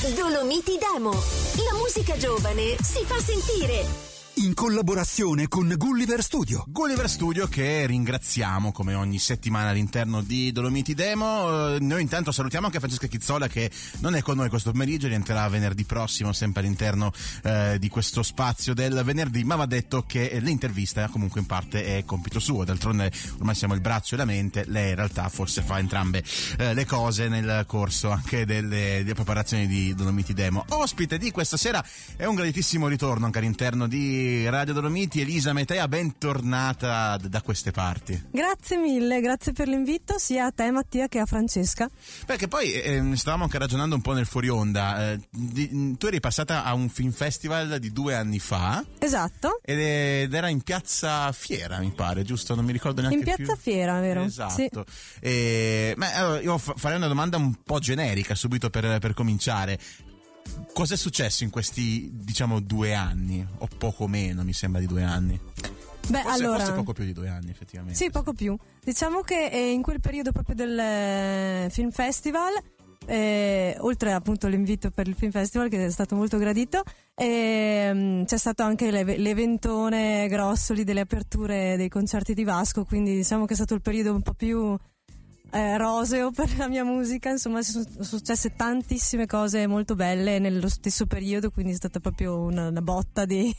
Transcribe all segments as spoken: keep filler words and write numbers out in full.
Dolomiti Demo. La musica giovane si fa sentire. In collaborazione con Gulliver Studio. Gulliver Studio, che ringraziamo come ogni settimana all'interno di Dolomiti Demo. Noi intanto salutiamo anche Francesca Chizzola, che non è con noi questo pomeriggio, rientrerà venerdì prossimo sempre all'interno eh, di questo spazio del venerdì, ma va detto che l'intervista comunque in parte è compito suo, d'altronde ormai siamo il braccio e la mente, lei in realtà forse fa entrambe eh, le cose nel corso anche delle, delle preparazioni di Dolomiti Demo. Ospite di questa sera è un graditissimo ritorno anche all'interno di Radio Dolomiti, Elisa Metea, bentornata da queste parti. Grazie mille, grazie per l'invito sia a te Mattia che a Francesca. Perché poi eh, stavamo anche ragionando un po' nel fuori onda, eh, di, tu eri passata a un film festival di due anni fa. Esatto. Ed, ed era in Piazza Fiera, mi pare, giusto? Non mi ricordo neanche in più. In Piazza Fiera, vero? Esatto. Sì. E, ma, allora, io farei una domanda un po' generica subito per, per cominciare. Cos'è successo in questi, diciamo, due anni? O poco meno, mi sembra, di due anni. Beh, forse, allora, forse poco più di due anni, effettivamente. Sì, poco più. Diciamo che eh, in quel periodo proprio del eh, Film Festival, eh, oltre appunto all'invito per il Film Festival, che è stato molto gradito, eh, c'è stato anche l'ev- l'eventone grosso lì delle aperture dei concerti di Vasco, quindi diciamo che è stato il periodo un po' più Eh, roseo per la mia musica. Insomma, sono successe tantissime cose molto belle nello stesso periodo, quindi è stata proprio una, una botta di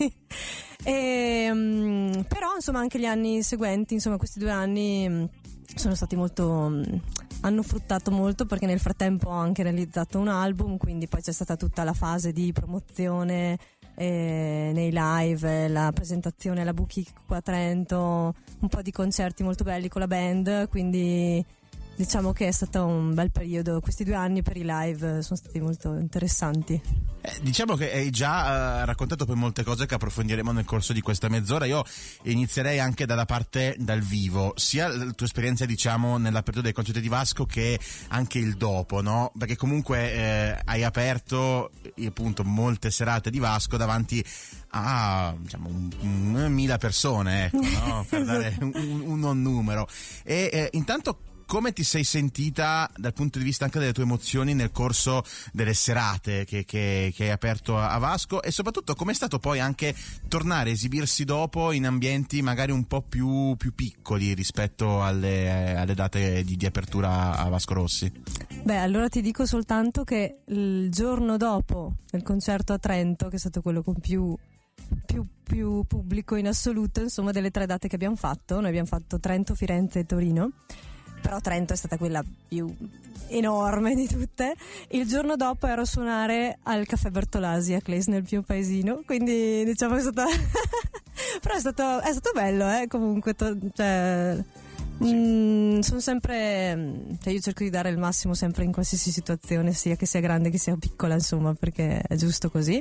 e, um, però insomma anche gli anni seguenti, insomma questi due anni um, sono stati molto um, hanno fruttato molto, perché nel frattempo ho anche realizzato un album, quindi poi c'è stata tutta la fase di promozione eh, nei live, la presentazione alla Boutique qua a Trento, un po' di concerti molto belli con la band, quindi diciamo che è stato un bel periodo. Questi due anni per i live sono stati molto interessanti. Eh, diciamo che hai già uh, raccontato poi molte cose che approfondiremo nel corso di questa mezz'ora. Io inizierei anche dalla parte dal vivo, sia la tua esperienza, diciamo, nell'apertura dei concerti di Vasco che anche il dopo, no? Perché comunque eh, hai aperto appunto molte serate di Vasco davanti a diciamo un, un, mila persone, ecco, no? Per dare un, un, un non numero. E eh, intanto come ti sei sentita dal punto di vista anche delle tue emozioni nel corso delle serate che, che, che hai aperto a Vasco, e soprattutto com'è stato poi anche tornare a esibirsi dopo in ambienti magari un po' più, più piccoli rispetto alle, alle date di, di apertura a Vasco Rossi? Beh, allora ti dico soltanto che il giorno dopo del concerto a Trento, che è stato quello con più Più, più pubblico in assoluto, insomma, delle tre date che abbiamo fatto, noi abbiamo fatto Trento, Firenze e Torino, però Trento è stata quella più enorme di tutte. Il giorno dopo ero a suonare al Caffè Bertolasi a Claes, nel mio paesino, quindi diciamo che è stato però è stato, è stato bello, eh, comunque to- cioè Mm, sono sempre, cioè io cerco di dare il massimo sempre in qualsiasi situazione, sia che sia grande che sia piccola, insomma, perché è giusto così.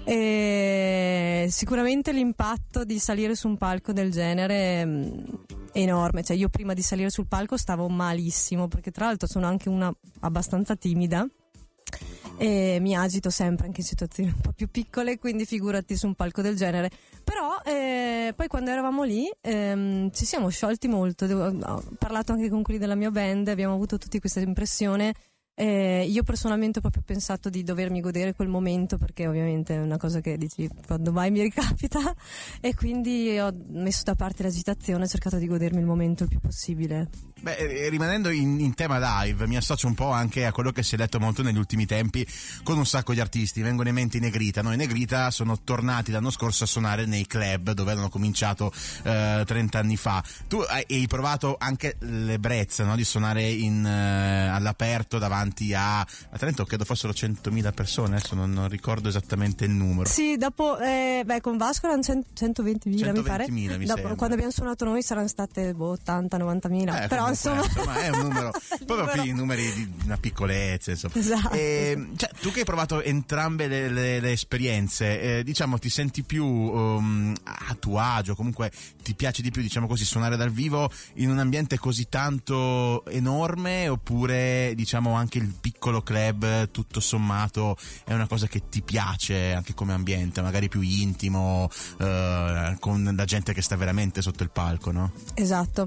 E sicuramente l'impatto di salire su un palco del genere è enorme. Cioè io prima di salire sul palco stavo malissimo, perché tra l'altro sono anche una abbastanza timida e mi agito sempre anche in situazioni un po' più piccole, quindi figurati su un palco del genere. Però eh, poi quando eravamo lì ehm, ci siamo sciolti molto. Devo, ho parlato anche con quelli della mia band, abbiamo avuto tutti questa impressione. Eh, io personalmente ho proprio pensato di dovermi godere quel momento, perché ovviamente è una cosa che dici quando mai mi ricapita, e quindi ho messo da parte l'agitazione, ho cercato di godermi il momento il più possibile. Beh, rimanendo in, in tema live, mi associo un po' anche a quello che si è letto molto negli ultimi tempi con un sacco di artisti. Vengono in mente i Negrita, no? I Negrita sono tornati l'anno scorso a suonare nei club dove hanno cominciato eh, trenta anni fa. Tu hai, hai provato anche l'ebbrezza, no? Di suonare in, eh, all'aperto davanti a, a Trento, credo fossero centomila persone, adesso non, non ricordo esattamente il numero. Sì, dopo eh, beh, con Vasco erano centoventimila mi pare. Mi dopo, quando abbiamo suonato noi saranno state boh, ottanta novantamila, eh, però insomma... insomma è un numero proprio i numeri di una piccolezza, insomma. Esatto. E, cioè, tu che hai provato entrambe le, le, le esperienze, eh, diciamo ti senti più um, a tuo agio, comunque ti piace di più, diciamo così, suonare dal vivo in un ambiente così tanto enorme, oppure diciamo anche il piccolo club tutto sommato è una cosa che ti piace anche come ambiente, magari più intimo, eh, con la gente che sta veramente sotto il palco, no? Esatto.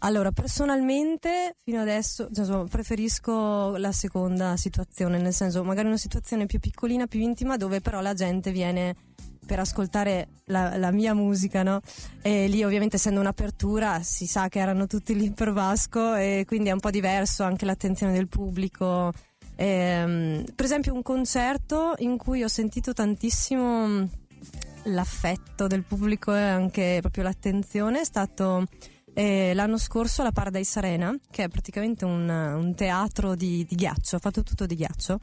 Allora, personalmente fino adesso cioè, insomma, preferisco la seconda situazione, nel senso magari una situazione più piccolina, più intima, dove però la gente viene per ascoltare la, la mia musica, no? E lì ovviamente, essendo un'apertura, si sa che erano tutti lì per Vasco, e quindi è un po' diverso anche l'attenzione del pubblico. E, per esempio un concerto in cui ho sentito tantissimo l'affetto del pubblico e anche proprio l'attenzione è stato eh, l'anno scorso alla Paradise Arena, che è praticamente un, un teatro di, di ghiaccio, fatto tutto di ghiaccio,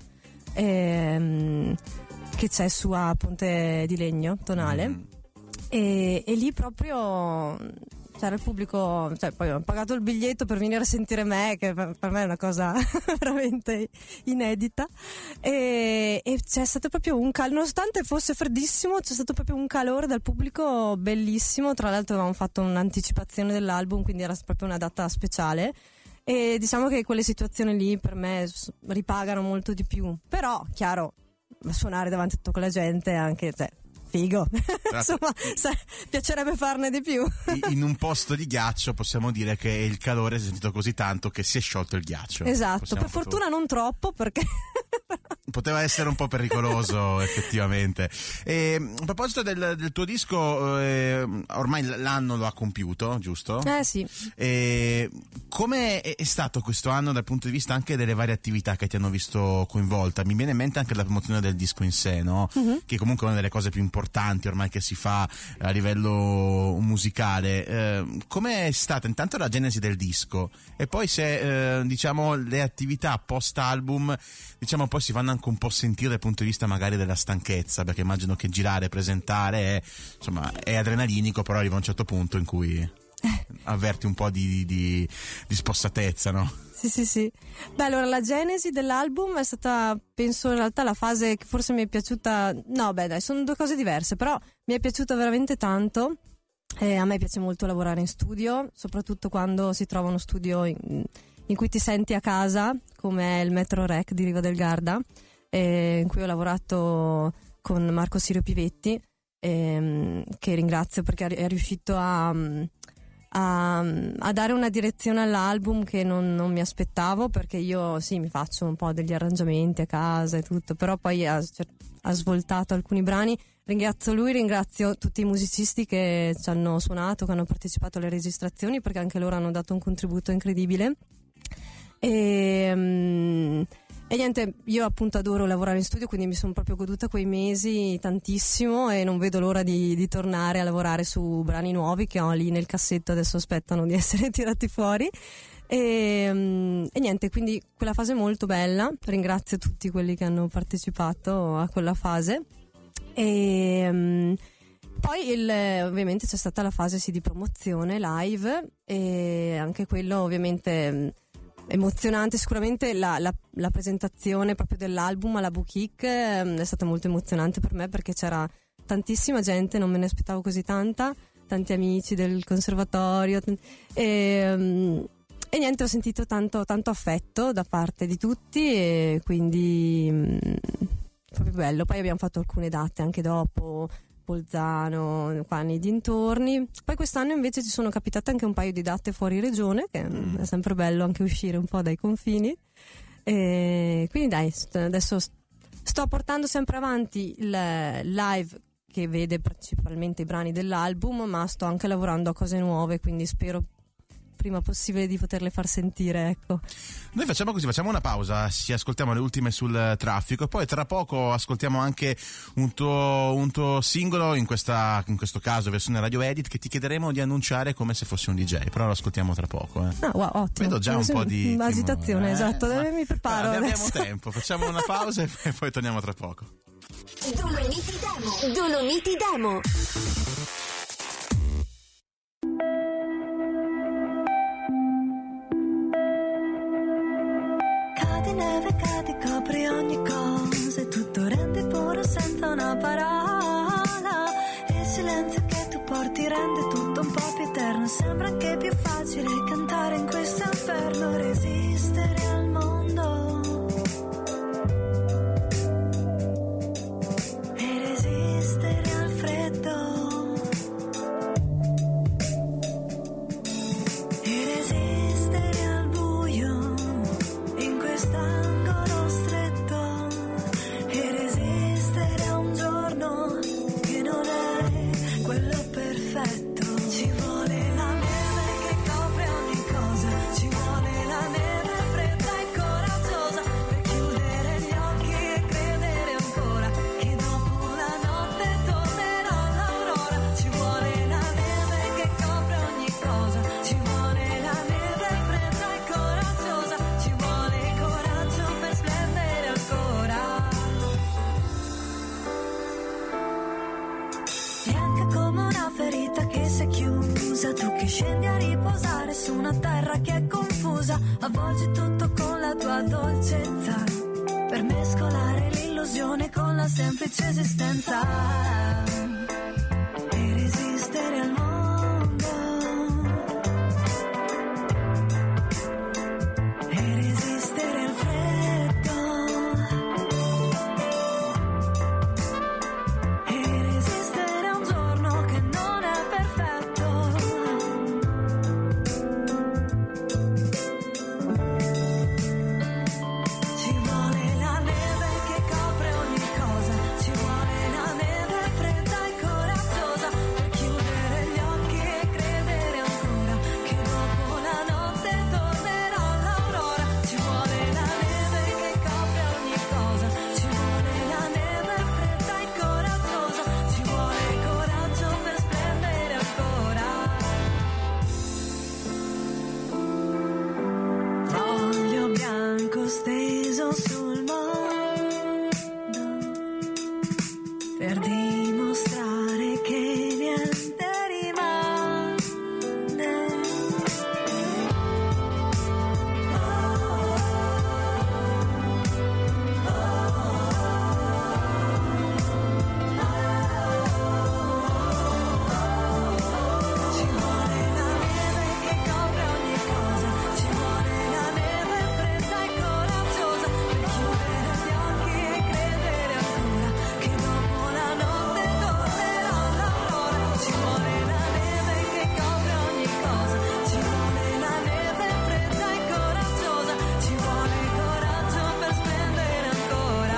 e, che c'è su a Ponte di Legno Tonale. mm. e, e lì proprio c'era il pubblico, cioè poi ho pagato il biglietto per venire a sentire me, che per, per me è una cosa veramente inedita, e, e c'è stato proprio un calore, nonostante fosse freddissimo, c'è stato proprio un calore dal pubblico bellissimo. Tra l'altro avevamo fatto un'anticipazione dell'album, quindi era proprio una data speciale, e diciamo che quelle situazioni lì per me ripagano molto di più. Però chiaro, suonare davanti a tutta quella gente anche, cioè, figo. Insomma, sai, piacerebbe farne di più. In un posto di ghiaccio possiamo dire che il calore si è sentito così tanto che si è sciolto il ghiaccio. Esatto, possiamo per fortuna non troppo, perché poteva essere un po' pericoloso effettivamente. E, a proposito del, del tuo disco, eh, ormai l'anno lo ha compiuto, giusto? Eh sì. E come è, è stato questo anno dal punto di vista anche delle varie attività che ti hanno visto coinvolta? Mi viene in mente anche la promozione del disco in sé, no? Uh-huh. Che comunque è una delle cose più importanti ormai che si fa a livello musicale. Eh, come è stata intanto la genesi del disco, e poi se eh, diciamo le attività post album, diciamo poi si fanno anche un po' sentire dal punto di vista magari della stanchezza, perché immagino che girare, presentare è, insomma, è adrenalinico, però arriva a un certo punto in cui avverti un po' di, di, di spossatezza, no? Sì, sì, sì. Beh, allora la genesi dell'album è stata, penso in realtà la fase che forse mi è piaciuta, no beh dai, sono due cose diverse, però mi è piaciuta veramente tanto. Eh, a me piace molto lavorare in studio, soprattutto quando si trova uno studio in, in cui ti senti a casa, come è il Metro Rec di Riva del Garda, eh, in cui ho lavorato con Marco Sirio Pivetti, eh, che ringrazio perché è riuscito a... A, a dare una direzione all'album che non, non mi aspettavo, perché io sì mi faccio un po' degli arrangiamenti a casa e tutto, però poi ha, ha svoltato alcuni brani. Ringrazio lui, ringrazio tutti i musicisti che ci hanno suonato, che hanno partecipato alle registrazioni, perché anche loro hanno dato un contributo incredibile. E, um, e niente, io appunto adoro lavorare in studio, quindi mi sono proprio goduta quei mesi tantissimo e non vedo l'ora di, di tornare a lavorare su brani nuovi che ho lì nel cassetto, adesso aspettano di essere tirati fuori. E, um, e niente, quindi quella fase molto bella, ringrazio tutti quelli che hanno partecipato a quella fase. E um, poi il, ovviamente c'è stata la fase sì, di promozione live, e anche quello ovviamente emozionante. Sicuramente la, la, la presentazione proprio dell'album alla Bouquic eh, è stata molto emozionante per me, perché c'era tantissima gente, non me ne aspettavo così tanta, tanti amici del conservatorio, e, um, e niente, ho sentito tanto, tanto affetto da parte di tutti, e quindi um, proprio bello. Poi abbiamo fatto alcune date anche dopo, Bolzano, qua nei dintorni. Poi quest'anno invece ci sono capitate anche un paio di date fuori regione, che mm. è sempre bello anche uscire un po' dai confini, e quindi dai, adesso sto portando sempre avanti il live che vede principalmente i brani dell'album, ma sto anche lavorando a cose nuove, quindi spero prima possibile di poterle far sentire, ecco. Noi facciamo così, facciamo una pausa, ci ascoltiamo le ultime sul traffico, e poi tra poco ascoltiamo anche un tuo, un tuo singolo, in, questa, in questo caso versione radio edit, che ti chiederemo di annunciare come se fossi un D J, però lo ascoltiamo tra poco. Eh. Ah, wow, ottimo. Vedo già un po' di agitazione, eh, esatto, ma, mi preparo. Guarda, adesso. Abbiamo tempo, facciamo una pausa e poi torniamo tra poco. Dolomiti Demo. Dolomiti Demo. Cade neve, cade, copri ogni cosa, e tutto rende puro senza una parola. Il silenzio che tu porti rende tutto un po' più eterno. Sembra anche più facile cantare in questo inferno, resistere al mondo. E resistere al freddo. E resistere una terra che è confusa, avvolgi tutto con la tua dolcezza, per mescolare l'illusione con la semplice esistenza, e resistere al mondo, e resistere al freddo, e resistere a un giorno che non è perfetto. Ci vuole la neve che copre ogni cosa, ci vuole la neve fredda e coraggiosa, per chiudere gli occhi e credere ancora che dopo la notte tornerà l'aurora. Ci vuole la neve che copre ogni cosa, ci vuole la neve fredda e coraggiosa, ci vuole coraggio per splendere ancora. Foglio bianco steso sul mondo, per dimostrare che niente rimane. Ci vuole la neve che copre ogni cosa, ci vuole la neve fredda e coraggiosa, per chiudere gli occhi e credere ancora che dopo la notte tornerà l'aurora. Ci vuole la neve che copre ogni cosa, ci vuole la neve fredda e coraggiosa, ci vuole coraggio per splendere ancora.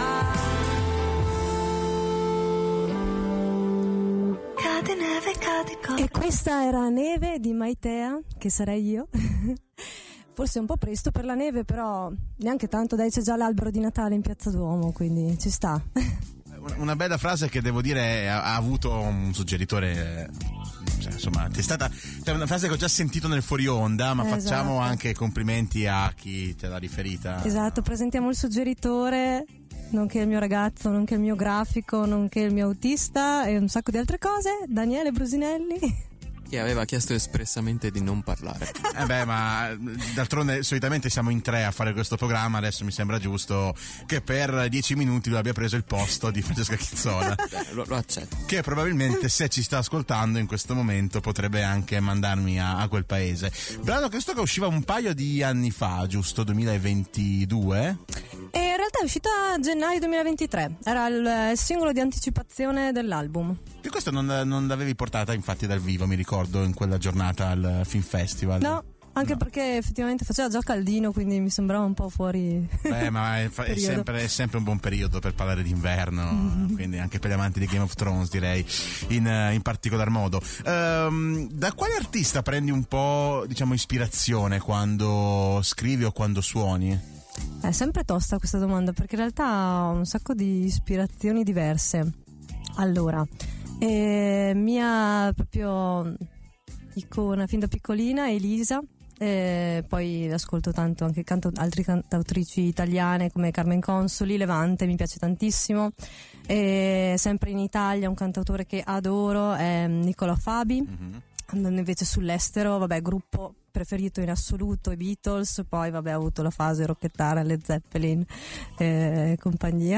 Cade neve, cade copre. E questa era Neve di Maitea, che sarei io. Forse è un po' presto per la neve, però neanche tanto, dai, c'è già l'albero di Natale in Piazza Duomo, quindi ci sta. Una bella frase che devo dire ha, ha avuto un suggeritore, cioè, insomma, è stata, cioè, una frase che ho già sentito nel fuori onda, ma Esatto. facciamo anche complimenti a chi te l'ha riferita. Esatto, presentiamo il suggeritore, nonché il mio ragazzo, nonché il mio grafico, nonché il mio autista e un sacco di altre cose, Daniele Brusinelli. Che aveva chiesto espressamente di non parlare. Eh beh, ma d'altronde solitamente siamo in tre a fare questo programma, adesso mi sembra giusto che per dieci minuti lui abbia preso il posto di Francesca Chizzola. Beh, lo, lo accetto. Che probabilmente, se ci sta ascoltando in questo momento, potrebbe anche mandarmi a, a quel paese. Brano che sto che usciva un paio di anni fa, giusto? duemilaventidue? E in realtà è uscita a gennaio duemilaventitré, era il, il singolo di anticipazione dell'album. E questo non, non l'avevi portata infatti dal vivo, mi ricordo, in quella giornata al Film Festival. No, anche No. perché effettivamente faceva già caldino, quindi mi sembrava un po' fuori. Beh, ma è, fa- è, periodo. sempre, è sempre un buon periodo per parlare d'inverno, Mm-hmm. quindi anche per gli amanti di Game of Thrones, direi, in, in particolar modo. Ehm, da quale artista prendi un po', diciamo, ispirazione quando scrivi o quando suoni? È sempre tosta questa domanda, perché in realtà ho un sacco di ispirazioni diverse. Allora, eh, mia proprio icona fin da piccolina è Elisa, eh, poi ascolto tanto anche canto, altre cantautrici italiane come Carmen Consoli, Levante mi piace tantissimo, e sempre in Italia un cantautore che adoro è Nicola Fabi. Mm-hmm. Andando invece sull'estero, vabbè, gruppo preferito in assoluto i Beatles, poi vabbè ho avuto la fase rockettara, Led Zeppelin e eh, compagnia.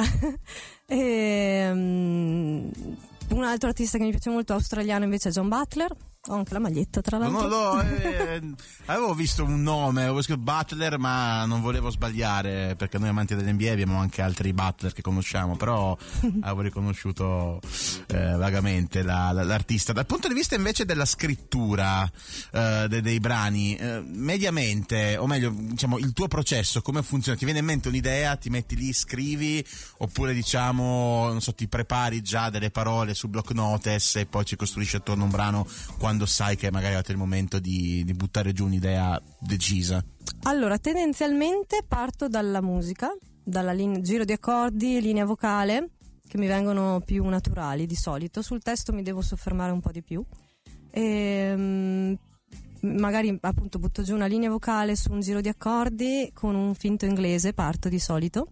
E, um, un altro artista che mi piace molto australiano invece è John Butler, ho anche la maglietta tra l'altro. No, no, eh, avevo visto un nome, avevo scritto Butler, ma non volevo sbagliare perché noi amanti dell'N B A abbiamo anche altri Butler che conosciamo, però avevo riconosciuto eh, vagamente la, la, l'artista. Dal punto di vista invece della scrittura eh, dei, dei brani, eh, mediamente, o meglio, diciamo, il tuo processo come funziona? Ti viene in mente un'idea, ti metti lì, scrivi, oppure diciamo, non so, ti prepari già delle parole su block notes e poi ci costruisci attorno un brano quando sai che magari è arrivato il momento di, di buttare giù un'idea decisa? Allora, tendenzialmente parto dalla musica, dalla linea, giro di accordi, linea vocale, che mi vengono più naturali di solito. Sul testo mi devo soffermare un po' di più. E, um, magari appunto butto giù una linea vocale su un giro di accordi con un finto inglese, parto di solito.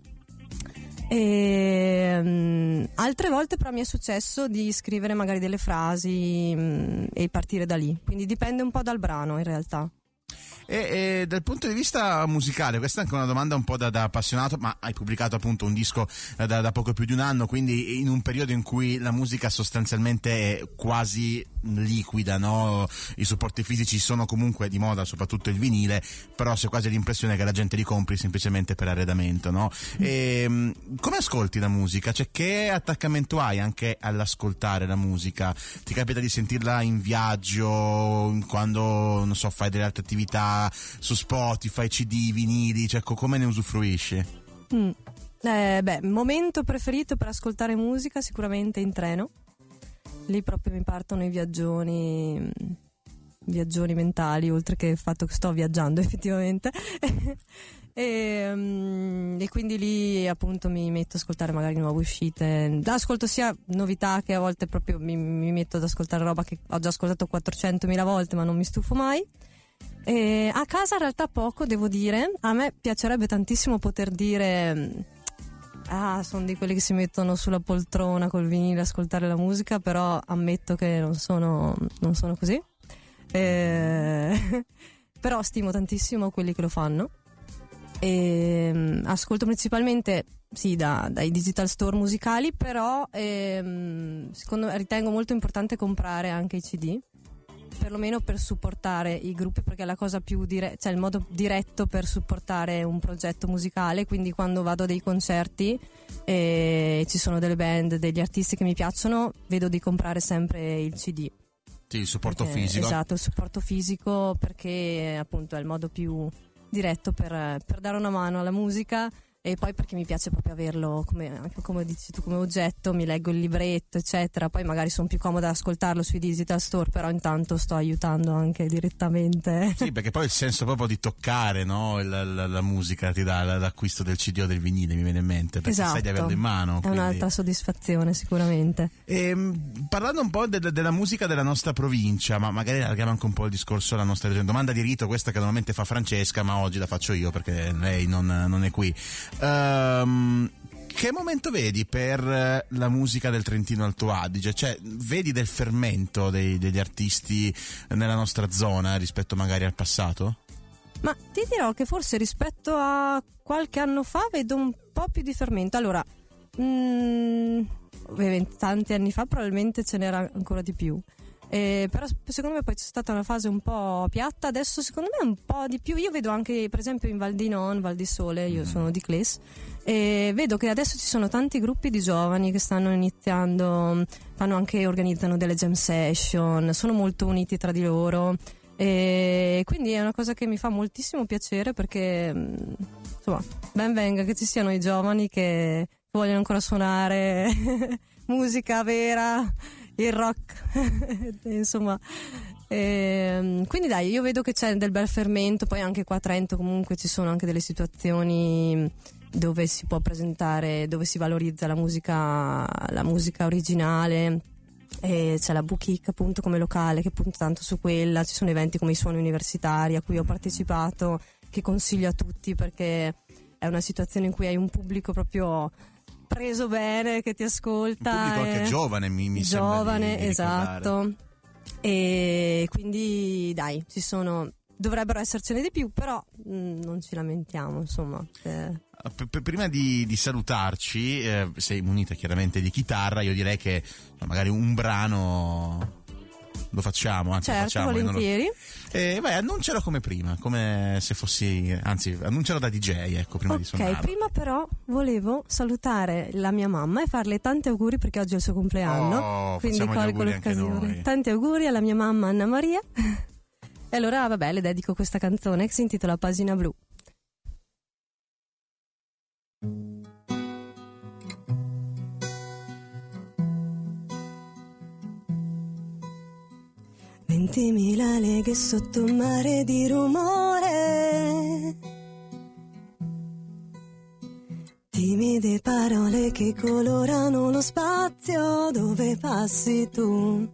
E, um, altre volte però mi è successo di scrivere magari delle frasi um, e partire da lì, quindi dipende un po' dal brano in realtà. E, e dal punto di vista musicale, questa è anche una domanda un po' da, da appassionato, ma hai pubblicato appunto un disco da, da poco più di un anno, quindi in un periodo in cui la musica sostanzialmente è quasi liquida, no? I supporti fisici sono comunque di moda, soprattutto il vinile, però si ha quasi l'impressione che la gente li compri semplicemente per arredamento, no? E, come ascolti la musica? Cioè, che attaccamento hai anche all'ascoltare la musica? Ti capita di sentirla in viaggio, quando, non so, fai delle altre attività su Spotify, C D, vinili, cioè come ne usufruisci? Mm. Eh, beh, momento preferito per ascoltare musica sicuramente in treno. Lì proprio mi partono i viaggioni viaggioni mentali, oltre che il fatto che sto viaggiando effettivamente. E, um, e quindi lì appunto mi metto ad ascoltare magari nuove uscite, ascolto sia novità che a volte proprio mi, mi metto ad ascoltare roba che ho già ascoltato quattrocentomila volte ma non mi stufo mai. E a casa in realtà poco, devo dire. A me piacerebbe tantissimo poter dire ah, sono di quelli che si mettono sulla poltrona col vinile a ascoltare la musica, però ammetto che non sono, non sono così. E... però stimo tantissimo quelli che lo fanno. E ascolto principalmente sì da, dai digital store musicali, però ehm, secondo me ritengo molto importante comprare anche i C D, perlomeno per supportare i gruppi, perché è la cosa più dire- cioè il modo diretto per supportare un progetto musicale. Quindi quando vado a dei concerti e ci sono delle band, degli artisti che mi piacciono, vedo di comprare sempre il C D. Sì, il supporto perché, fisico. Esatto, il supporto fisico, perché appunto è il modo più diretto per, per dare una mano alla musica, e poi perché mi piace proprio averlo come, anche come dici tu, come oggetto. Mi leggo il libretto eccetera, poi magari sono più comoda ad ascoltarlo sui digital store, però intanto sto aiutando anche direttamente. Sì, perché poi il senso proprio di toccare, no? la, la, la musica ti dà l'acquisto del C D o del vinile, mi viene in mente, perché esatto, sai di averlo in mano, è quindi... un'altra soddisfazione sicuramente. E, parlando un po' de, de, della musica della nostra provincia, ma magari allarghiamo anche un po' il discorso alla nostra regione. Domanda di rito questa che normalmente fa Francesca, ma oggi la faccio io perché lei non, non è qui. Um, che momento vedi per la musica del Trentino Alto Adige? Cioè, vedi del fermento dei, degli artisti nella nostra zona rispetto magari al passato? Ma ti dirò che forse rispetto a qualche anno fa vedo un po' più di fermento. Allora, mh, tanti anni fa probabilmente ce n'era ancora di più. Eh, però secondo me poi c'è stata una fase un po' piatta, adesso secondo me un po' di più. Io vedo anche per esempio in Val di Non, Val di Sole, io sono di Cles, e vedo che adesso ci sono tanti gruppi di giovani che stanno iniziando, fanno anche, organizzano delle jam session, sono molto uniti tra di loro, e quindi è una cosa che mi fa moltissimo piacere, perché insomma ben venga che ci siano i giovani che vogliono ancora suonare musica vera, il rock insomma, e, quindi dai, io vedo che c'è del bel fermento. Poi anche qua a Trento comunque ci sono anche delle situazioni dove si può presentare, dove si valorizza la musica la musica originale, e c'è la Bukik appunto come locale che punta tanto su quella. Ci sono eventi come i Suoni Universitari a cui ho partecipato, che consiglio a tutti, perché è una situazione in cui hai un pubblico proprio preso bene, che ti ascolta, un pubblico anche eh, giovane, mi, mi giovane, sembra di, di esatto, e quindi dai, ci sono, dovrebbero essercene di più, però mh, non ci lamentiamo, insomma. eh. P- prima di, di salutarci, eh, sei munita chiaramente di chitarra, io direi che magari un brano lo facciamo, anzi certo, lo facciamo, volentieri. Lo... Eh, vai, annuncialo come prima, come se fossi, anzi, annuncialo da D J, ecco, prima okay, di suonare. Ok, prima però volevo salutare la mia mamma e farle tanti auguri, perché oggi è il suo compleanno. Oh, quindi facciamo gli colgo auguri anche l'occasione. noi. Tanti auguri alla mia mamma Anna Maria. E allora, vabbè, le dedico questa canzone che si intitola Pagina Blu. Ventimila leghe sotto un mare di rumore, timide parole che colorano lo spazio dove passi tu.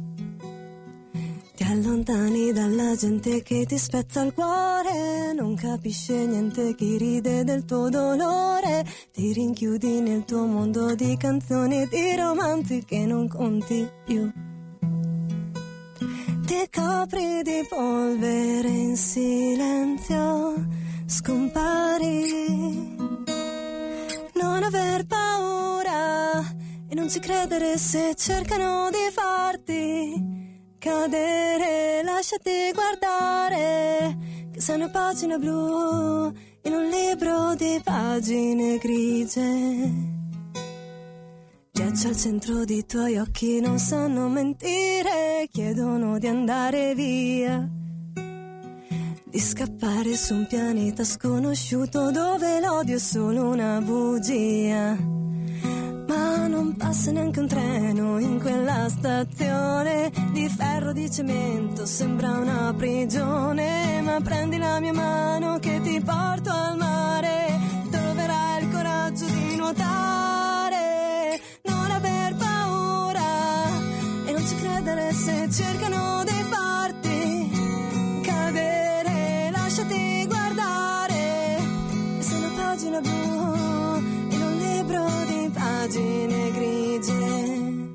Ti allontani dalla gente che ti spezza il cuore, non capisce niente chi ride del tuo dolore, ti rinchiudi nel tuo mondo di canzoni e di romanzi che non conti più. Ti ti copri di polvere, in silenzio scompari. Non aver paura e non ci credere se cercano di farti cadere. Lasciati guardare che sei una pagina blu in un libro di pagine grigie. Ghiaccio al centro dei tuoi occhi, non sanno mentire, chiedono di andare via, di scappare su un pianeta sconosciuto dove l'odio è solo una bugia. Ma non passa neanche un treno in quella stazione di ferro, di cemento, sembra una prigione. Ma prendi la mia mano che ti porto al mare, troverai il coraggio di nuotare. Non aver paura e non ci credere se cercano di farti cadere. Lasciati guardare, e sei una pagina blu in un libro di pagine grigie.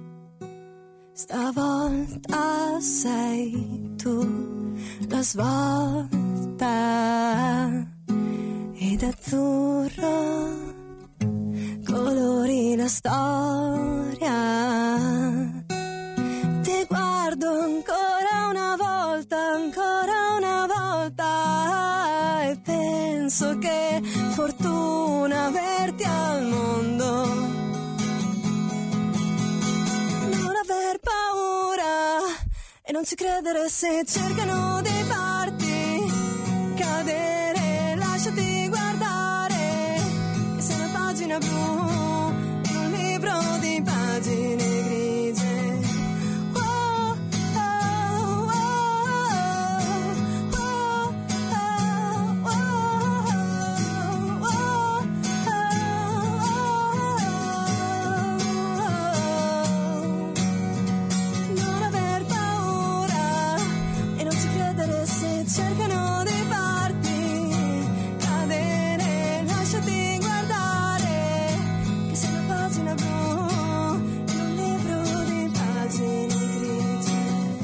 Stavolta sei tu la svolta, ed azzurro colori la storia. Ti guardo ancora una volta, ancora una volta, e penso che fortuna averti al mondo. Non aver paura e non ci credere se cercano di farti cadere. Lasciati guardare che sei una pagina blu in un libro di pagine grigie. Oh, oh, oh, oh, oh, oh, oh, oh. Non aver paura e non ci credere se cercano di farti cadere. Lasciati guardare che sei una pagina blu in un libro di pagine grigie.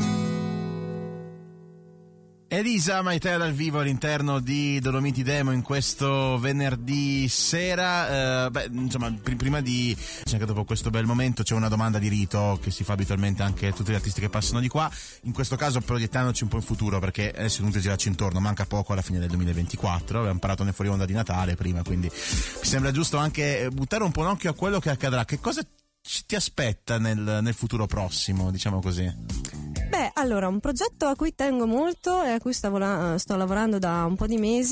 Elisa Maitea dal vivo all'interno di Dolomiti Demo in questo venerdì sera. Eh, beh, insomma, pr- prima di anche dopo questo bel momento c'è una domanda di rito che si fa abitualmente anche a tutti gli artisti che passano di qua. In questo caso proiettandoci un po' in futuro, perché adesso è inutile girarci intorno, manca poco alla fine del duemilaventiquattro. Abbiamo parlato nel fuori onda di Natale prima, quindi mi sembra giusto anche buttare un po' un occhio a quello che accadrà. Che cosa ci- ti aspetta nel, nel futuro prossimo, diciamo così? Beh, allora, un progetto a cui tengo molto e a cui stavo la- sto lavorando da un po' di mesi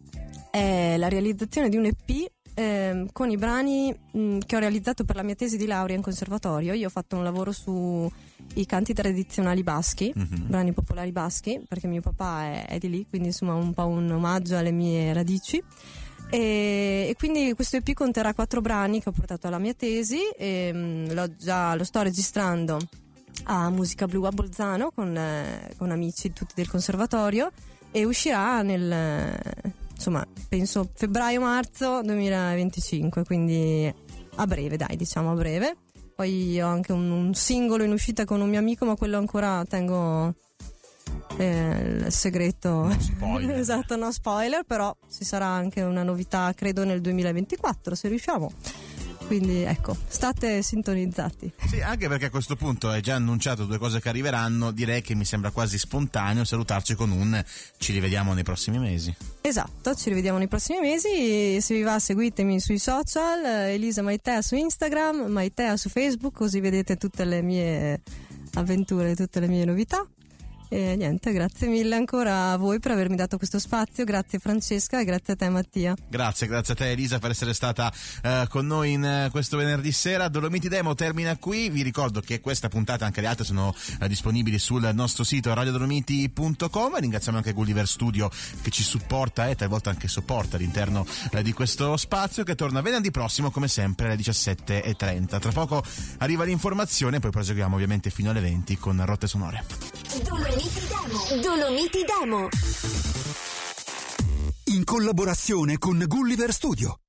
è la realizzazione di un E P ehm, con i brani mh, che ho realizzato per la mia tesi di laurea in conservatorio. Io ho fatto un lavoro su i canti tradizionali baschi, Mhm. brani popolari baschi, perché mio papà è, è di lì, quindi insomma un po' un omaggio alle mie radici. E, e quindi questo E P conterrà quattro brani che ho portato alla mia tesi e mh, l'ho già, lo sto registrando a Musica Blu a Bolzano con, eh, con amici tutti del conservatorio, e uscirà nel eh, insomma penso febbraio-marzo duemilaventicinque, quindi a breve, dai, diciamo a breve. Poi ho anche un, un singolo in uscita con un mio amico, ma quello ancora tengo eh, il segreto. No spoiler. Esatto, no spoiler, però ci sarà anche una novità credo nel duemilaventiquattro se riusciamo. Quindi ecco, state sintonizzati. Sì, anche perché a questo punto hai già annunciato due cose che arriveranno, direi che mi sembra quasi spontaneo salutarci con un ci rivediamo nei prossimi mesi. Esatto, ci rivediamo nei prossimi mesi. Se vi va seguitemi sui social, Elisa Maitea su Instagram, Maitea su Facebook, così vedete tutte le mie avventure, tutte le mie novità. E niente, grazie mille ancora a voi per avermi dato questo spazio, grazie Francesca e grazie a te Mattia. Grazie, grazie a te Elisa per essere stata eh, con noi in eh, questo venerdì sera. Dolomiti Demo termina qui, vi ricordo che questa puntata e anche le altre sono eh, disponibili sul nostro sito radio dolomiti punto com. Ringraziamo anche Gulliver Studio che ci supporta e talvolta anche sopporta all'interno eh, di questo spazio, che torna venerdì prossimo come sempre alle diciassette e trenta. Tra poco arriva l'informazione, poi proseguiamo ovviamente fino alle venti con Rotte Sonore. Dolomiti Demo. Dolomiti Demo. In collaborazione con Gulliver Studio.